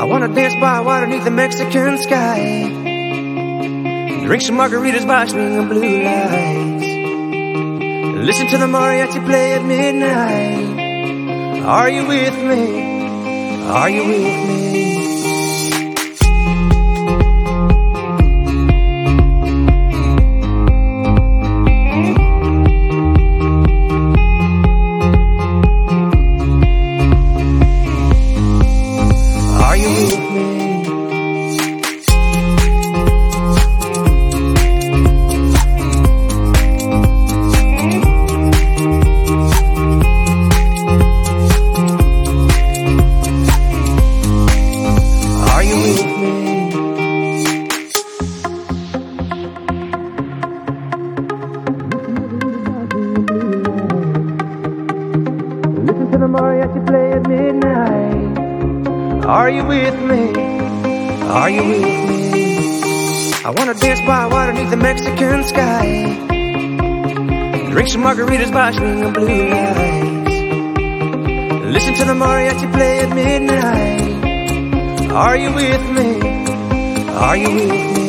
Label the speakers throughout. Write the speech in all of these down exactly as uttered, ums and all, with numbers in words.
Speaker 1: I wanna dance by water beneath the Mexican sky, drink some margaritas by swinging blue lights, listen to the mariachi play at midnight. Are you with me? Are you with me? To the mariachi play at midnight. Are you with me? Are you with me? I wanna dance by water beneath the Mexican sky, drink some margaritas by swinging blue lights, listen to the mariachi play at midnight. Are you with me? Are you with me?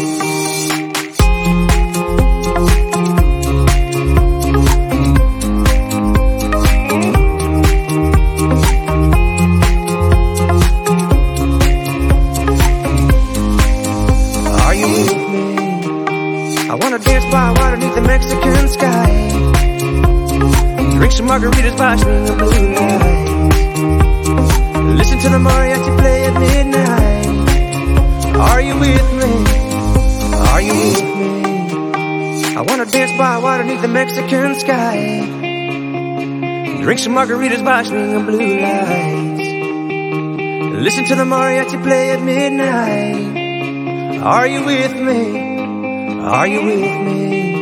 Speaker 1: I wanna dance by water beneath the Mexican sky, drink some margaritas by swinging blue lights, listen to the mariachi play at midnight. Are you with me? Are you with me? I wanna dance by water beneath the Mexican sky, drink some margaritas by swinging blue lights, listen to the mariachi play at midnight. Are you with me? Are you with me?